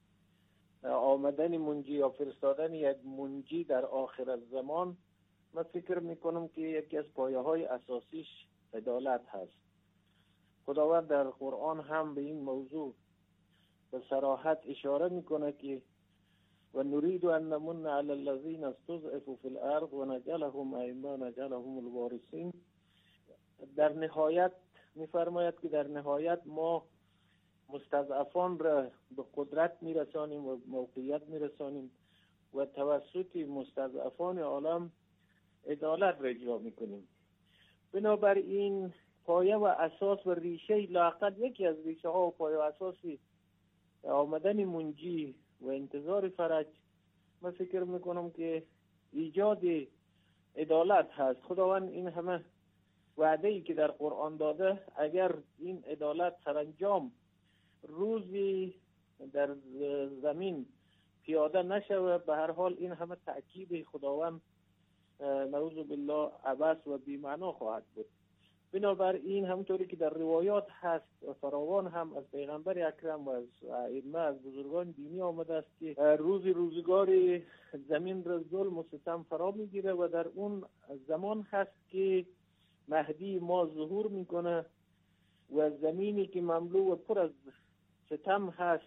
آمدن منجی یا فرستادن یک منجی در آخر الزمان، من فکر میکنم که یکی از پایه های اساسیش عدالت هست. خداوند در قرآن هم به این موضوع به صراحت اشاره میکنه که و نريد ان نمن على الذين استضعفوا في الارض و نجعلهم ائمه و نجعلهم الوارثین. در نهایت میفرماید که در نهایت ما مستضعفان را به قدرت میرسانیم و موقعیت میرسانیم و توسط مستضعفان عالم عدالت را اجرا میکنیم. بنابراین پایه و اساس و ریشه، لااقل یکی از ریشه ها و پایه و اساسی آمدن منجی و انتظار فرج، من فکر میکنم که ایجاد عدالت هست. خداوند این همه وعده ای که در قرآن داده، اگر این عدالت سرانجام روزی در زمین پیاده نشوه، به هر حال این همه تأکید خداوند نعوذ بالله عبث و بی‌معنا خواهد بود. بنابراین همونطوری که در روایات هست و فراوان هم از پیغمبر اکرم و از ائمه از بزرگان دینی آمده است که روزی روزگاری زمین را ظلم و ستم فرا میگیره و در اون زمان هست که مهدی ما ظهور میکنه و زمینی که مملو و پر از ستم هست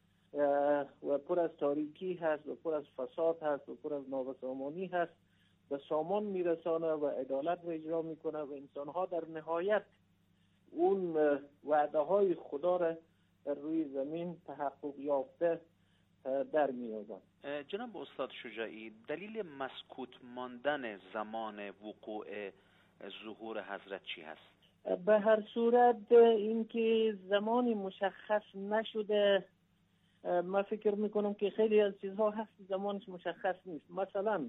و پر از تاریکی هست و پر از فساد هست و پر از نابسامانی هست به سامان میرسانه و عدالت رو اجرا میکنه و انسانها در نهایت اون وعده های خدا را در روی زمین تحقق یافته در میابند. جناب استاد شجاعی، دلیل مسکوت ماندن زمان وقوع ظهور حضرت چی هست؟ به هر صورت اینکه زمانی مشخص نشده، من فکر میکنم که خیلی از چیزها هست زمانش مشخص نیست. مثلا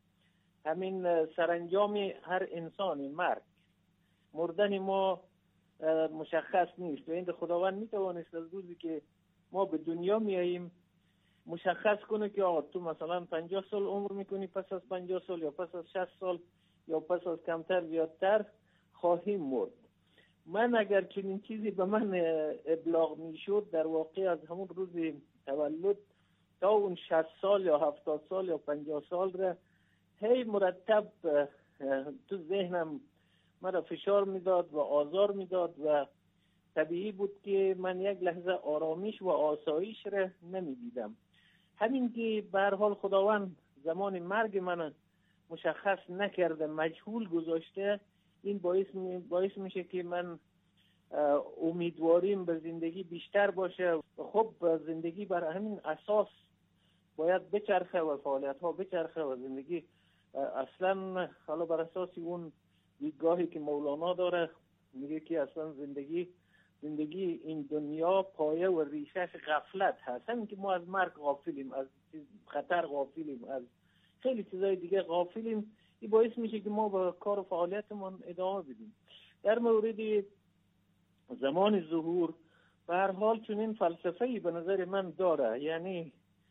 همین سرانجام هر انسانی، مرگ، مردن ما مشخص نیست و این خداوند میتوانست از روزی که ما به دنیا میاییم مشخص کنه که آقا تو مثلا پنجاه سال عمر میکنی، پس از پنجاه سال یا پس از شصت سال یا پس از کمتر زیادتر خواهیم مرد. من اگر چنین چیزی به من ابلاغ میشد، در واقع از همون روز تولد تا اون شصت سال یا هفتاد سال یا پنجاه سال را هی مرتب تو ذهنم مرا فشار میداد و آزار میداد و طبیعی بود که من یک لحظه آرامش و آسایش را نمیدیدم. همین که به هر حال خداوند زمان مرگ من مشخص نکرده، مجهول گذاشته، این باعث می باعث میشه که من امیدواریم به زندگی بیشتر باشه و خب زندگی بر همین اساس باید بچرخه و فعالیت ها بچرخه و زندگی اصلا حالا بر اساس اون دیدگاهی که مولانا داره، میگه که اصلا زندگی زندگی این دنیا پایه و ریشش غفلت هست. همین که ما از مرگ غافلیم، از خطر غافلیم، از خیلی چیزای دیگه غافلیم، این باعث میشه که ما با کار و فعالیتمون ادامه بدیم. در مورد زمان ظهور به هر حال چنین فلسفه‌ای به نظر من داره، یعنی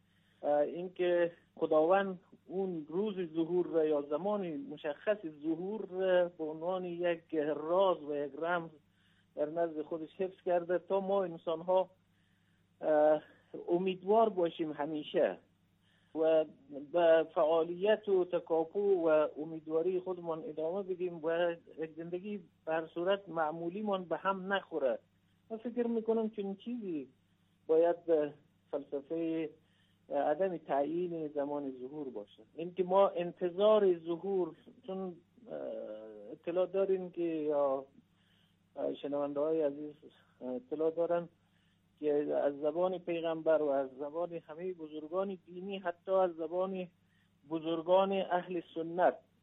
اینکه خداوند اون روز ظهور را یا زمان مشخص ظهور را به عنوان یک راز و یک رمز در نزد خودش حفظ کرده تا ما انسان ها امیدوار باشیم همیشه و به فعالیت و تکاپو و امیدواری خودمان ادامه بدیم و زندگی بر صورت معمولی من به هم نخوره. من فکر میکنم چون چیزی باید فلسفه عدم تعیین زمان ظهور باشه. این که ما انتظار ظهور، چون اطلاع داریم که یا شنونده های عزیز اطلاع دارن که از زبان پیغمبر و از زبان همه بزرگان دینی، حتی از زبان بزرگان اهل سنت،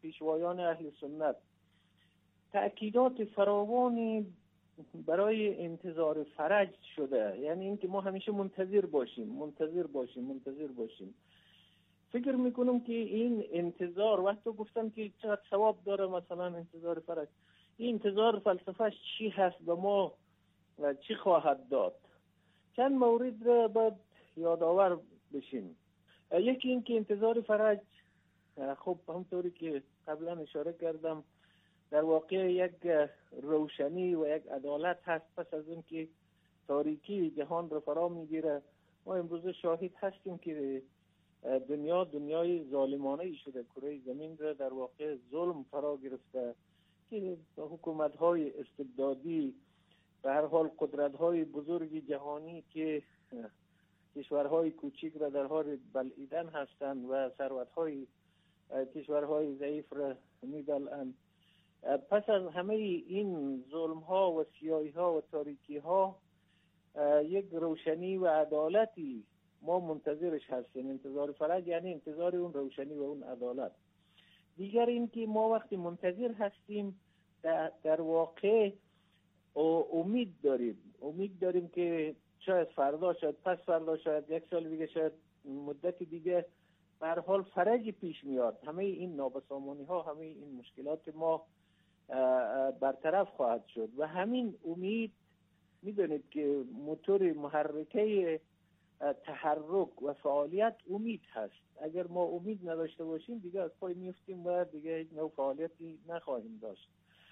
پیشوایان اهل سنت تأکیدات فراوانی برای انتظار فرج شده. یعنی اینکه ما همیشه منتظر باشیم منتظر باشیم منتظر باشیم. فکر میکنم که این انتظار، وقتی گفتم که چقدر ثواب داره مثلا انتظار فرج، این انتظار فلسفهش چی هست به ما و چی خواهد داد؟ چند مورد را باید یادآور بشیم. یکی این که انتظار فرج، خب همطوری که قبلا اشاره کردم، در واقع یک روشنی و یک عدالت هست. پس از اون که تاریکی جهان را فرا میگیره، ما امروز شاهد هستیم که دنیا دنیای ظالمانه شده. کره زمین را در واقع ظلم فرا گرفته که حکومت‌های استبدادی، به هر حال قدرت‌های بزرگ جهانی که کشورهای کوچک را در حال بلعیدن هستند و ثروت‌های کشورهای ضعیف را می‌بلعند. پس از همه این ظلم‌ها و سیاهی‌ها و تاریکی‌ها یک روشنی و عدالتی ما منتظرش هستیم. انتظار فرج یعنی انتظار اون روشنی و اون عدالت. دیگر این که ما وقتی منتظر هستیم در, در واقع امید داریم امید داریم که شاید فردا، شاید پس فردا، شاید یک سال دیگه، شاید مدت دیگه به هر حال فرجی پیش میاد. همه این نابسامانی ها، همه این مشکلات ما برطرف خواهد شد و همین امید، میدونید که موتور محرکه تحرک و فعالیت امید هست. اگر ما امید نداشته باشیم دیگه از پای میفتیم و دیگه هیچ نوع فعالیتی نخواهیم داشت.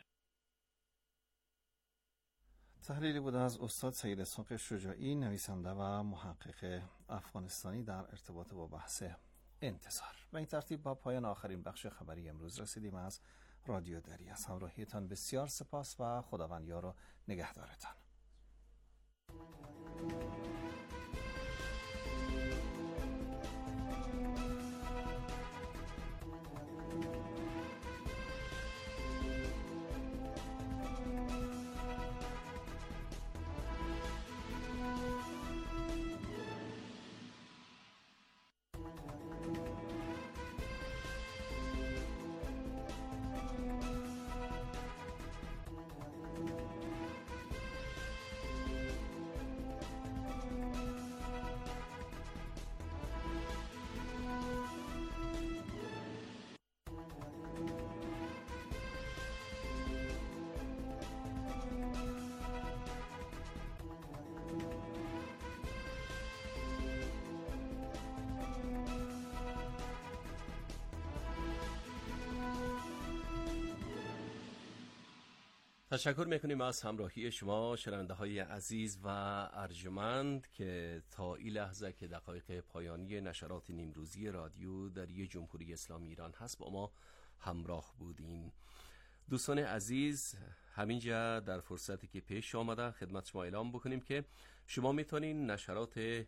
تحلیلی بود از استاد سید اسحاق شجاعی، نویسنده و محقق افغانستانی در ارتباط با بحث انتظار. و این ترتیب با پایان آخرین بخش خبری امروز رسیدیم از رادیو دری. از همراهیتان بسیار سپاس و خداوند یار و نگهدارتان. تشکر میکنیم از همراهی شما شنونده های عزیز و ارجمند که تا این لحظه که دقایق پایانی نشرات نیمروزی رادیو دری جمهوری اسلامی ایران هست با ما همراه بودین. دوستان عزیز، همینجا در فرصتی که پیش آمده خدمت شما اعلام بکنیم که شما میتونین نشرات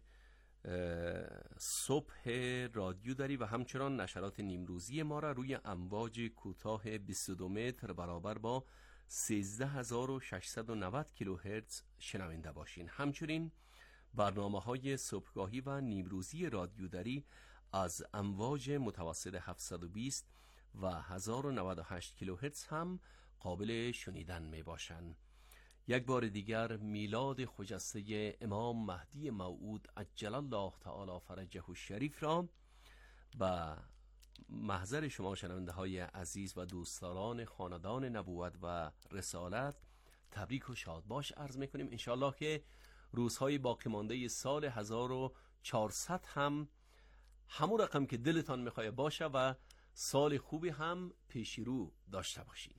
صبح رادیو داری و همچنان نشرات نیمروزی ما را روی امواج کوتاه بیست و دو متر برابر با سیزده هزار و ششصد و نود کیلوهرتز شنونده باشین. همچنین برنامه‌های صبحگاهی و نیمروزی رادیو دری از امواج متوسط هفتصد و بیست و هزار و نود و هشت کیلوهرتز هم قابل شنیدن می باشند. یک بار دیگر میلاد خجسته امام مهدی موعود عجل الله تعالی فرجه الشریف را به محضر شما شنونده های عزیز و دوستداران خاندان نبوت و رسالت تبریک و شادباش عرض میکنیم. انشالله که روزهای باقی مانده سال هزار و چهارصد هم همون رقم که دلتان میخواد باشه و سال خوبی هم پیشی رو داشته باشین.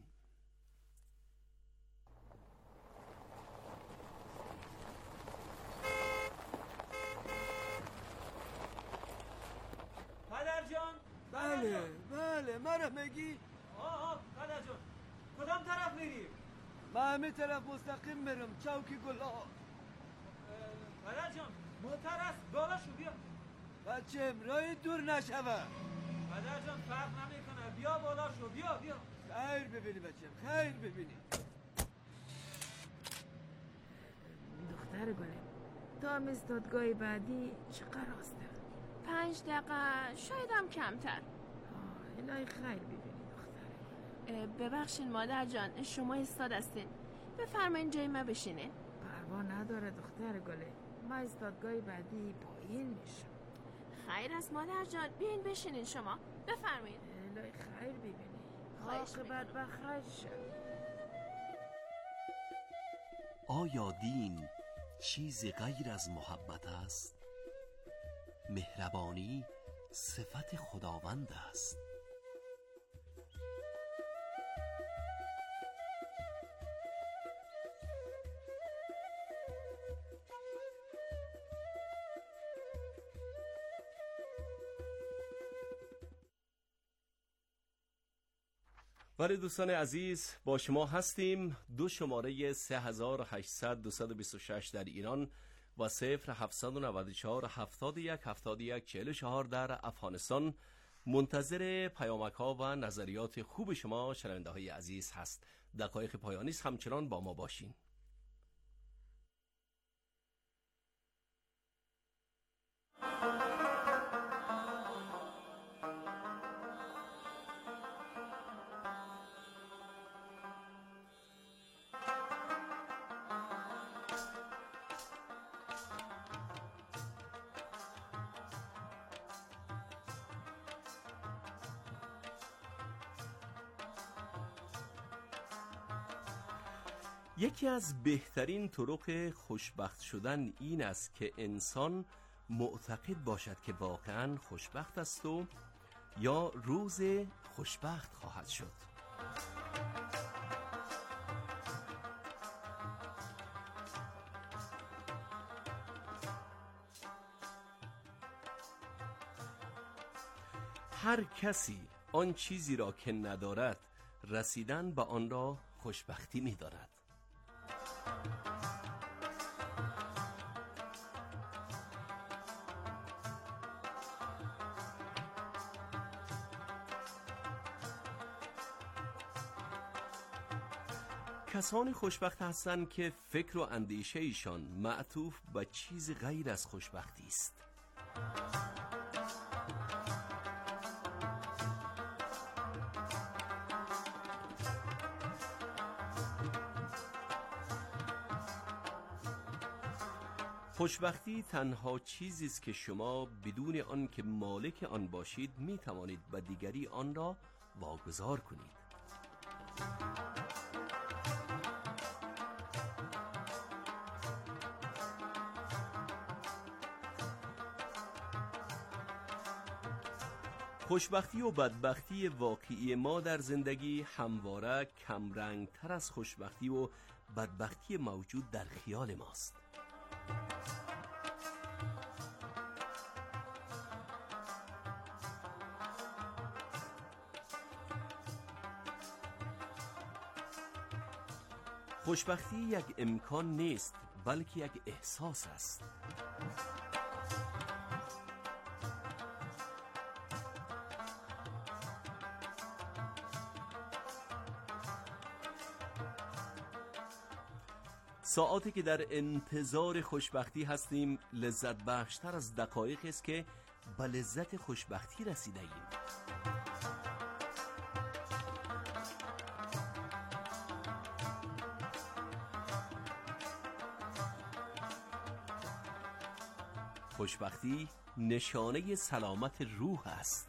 پدر جان، بله بله منو میگی؟ آه آه پدر جان، کدام طرف میری؟ من همه طرف مستقیم میرم، چوکی گلا. پدر جان موتر است، بالا شو بیا. بچه راه دور نشوه. پدر جان فرق نمیکنه، بیا بالا شو، بیا بیا. خیر ببینی بچه، خیر ببینی. دختر گله تا مستادگاه بعدی چقدر راسته؟ پنج دقیقه، شاید هم کمتر. الهی خیر ببینی دختر. ببخشین مادر جان، شما استاد هستین، بفرمایین جای من بشینین. پروا نداره دختر گله، ما استادگاه بعدی پایین میشم. خیر است مادر جان، بیاین بشینین شما، بفرمایین. الهی خیر ببینی، خواهش عاقبت به خیر شد. آیا دین چیزی غیر از محبت است؟ مهربانی صفت خداوند است. ولی دوستان عزیز، با شما هستیم. دو شماره سه هزار و هشتصد دویست و بیست و شش در ایران و صفر هفتصد و نود و چهار هفتاد و یک هفتاد و یک چهل و چهار در افغانستان منتظر پیامک ها و نظریات خوب شما شنونده های عزیز هست. دقایق پایانی است، همچنان با ما باشین. یکی از بهترین طرق خوشبخت شدن این است که انسان معتقد باشد که واقعاً خوشبخت است و یا روز خوشبخت خواهد شد. هر کسی آن چیزی را که ندارد رسیدن به آن را خوشبختی می دارد. کسانی خوشبخت هستند که فکر و اندیشه ایشان معطوف به چیز غیر از خوشبختی است. خوشبختی تنها چیزی است که شما بدون آن که مالک آن باشید می توانید به دیگری آن را واگذار کنید. خوشبختی و بدبختی واقعی ما در زندگی همواره کمرنگ تر از خوشبختی و بدبختی موجود در خیال ماست. خوشبختی یک امکان نیست، بلکه یک احساس است. ساعاتی که در انتظار خوشبختی هستیم لذت بخشتر از دقایقی است که به لذت خوشبختی رسیده ایم. خوشبختی نشانه سلامت روح است.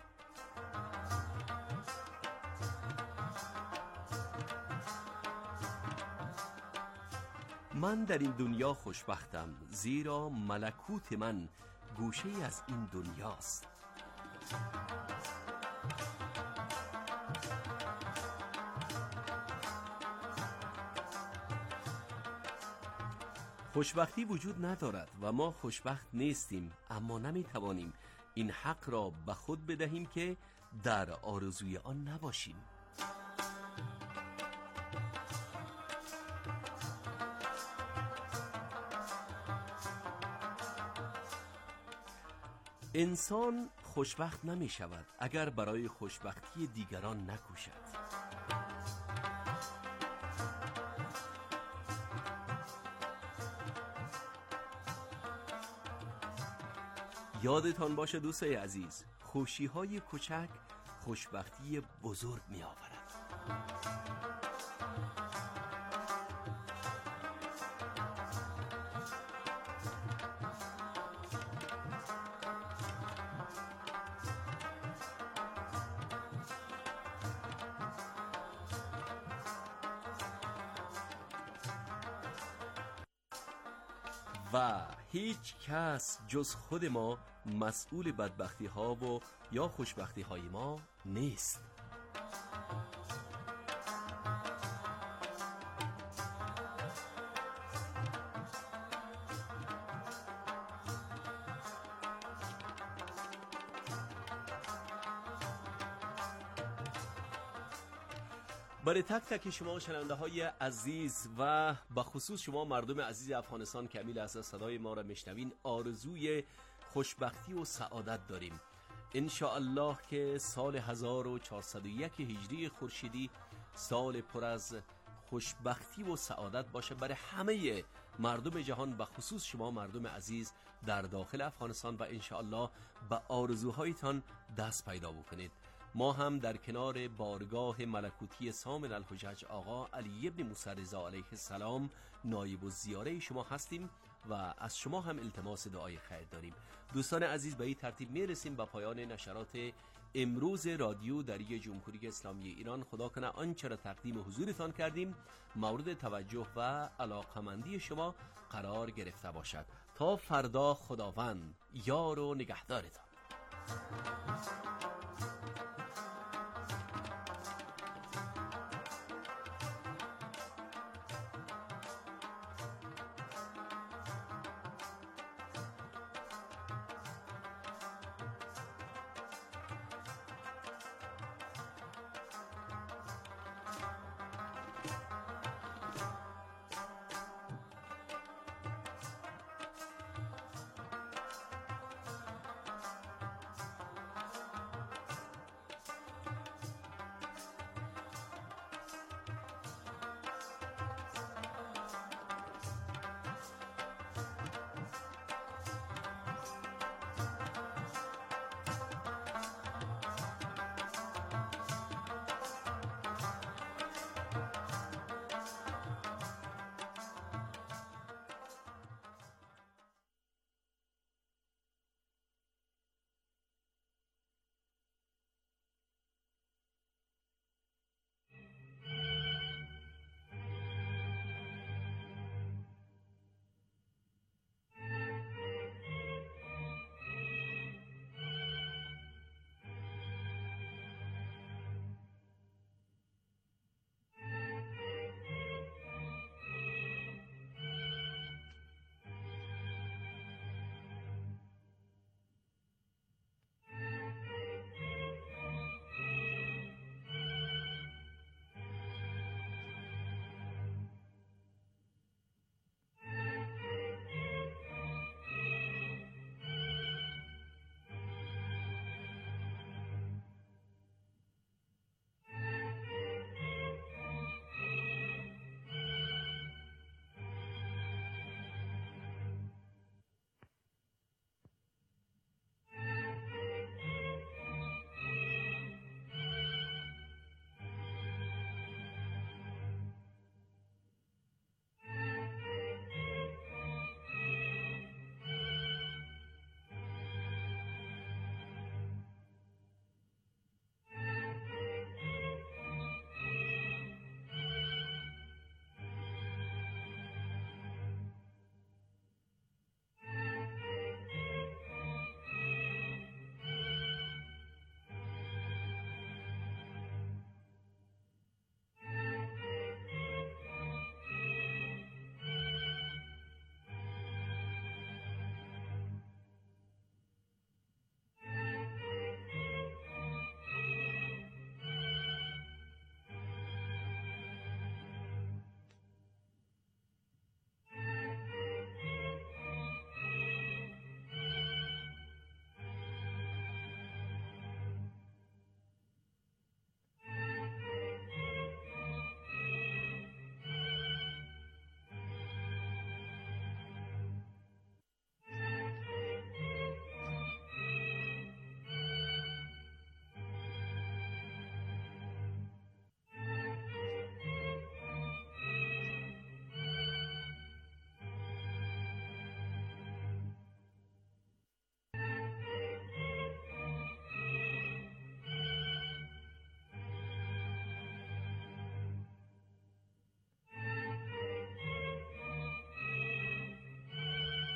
من در این دنیا خوشبختم، زیرا ملکوت من گوشه از این دنیاست. خوشبختی وجود ندارد و ما خوشبخت نیستیم، اما نمیتوانیم این حق را به خود بدهیم که در آرزوی آن نباشیم. انسان خوشبخت نمی شود اگر برای خوشبختی دیگران نکوشد. یادتان باشه دوستای عزیز، خوشی های کوچک خوشبختی بزرگ می آورد. و هیچ کس جز خود ما مسئول بدبختی ها و یا خوشبختی های ما نیست. برای تک تک شما شنونده های عزیز و به خصوص شما مردم عزیز افغانستان که امیل از صدای ما را میشنوین، آرزوی خوشبختی و سعادت داریم. انشاءالله که سال هزار و چهارصد و یک هجری خورشیدی سال پر از خوشبختی و سعادت باشه برای همه مردم جهان، به خصوص شما مردم عزیز در داخل افغانستان، و انشاءالله به آرزوهایتان دست پیدا بکنید. ما هم در کنار بارگاه ملکوتی سامن الحجج آقا علی ابن موسی رضا علیه السلام نایب الزیاره شما هستیم و از شما هم التماس دعای خیر داریم. دوستان عزیز، به این ترتیب میرسیم به پایان نشرات امروز رادیو دری جمهوری اسلامی ایران. خدا کنه آنچه را تقدیم حضورتان کردیم مورد توجه و علاقمندی شما قرار گرفته باشد. تا فردا خداوند یار و نگهدارتان.